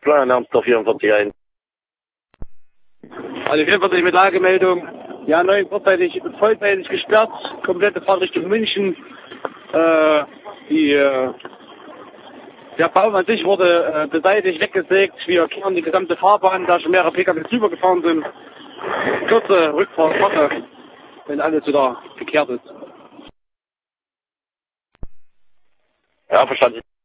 Plan Amstor 44. Also 44 mit Lagemeldung. Ja, neu vollzeitig gesperrt. Komplette Fahrt Richtung München. Der Baum an sich wurde beseitigt, weggesägt. Wir erklären die gesamte Fahrbahn, da schon mehrere PKW drüber gefahren sind. Kurze Rückfahrt, wenn alles wieder geklärt ist. Ja, verstanden.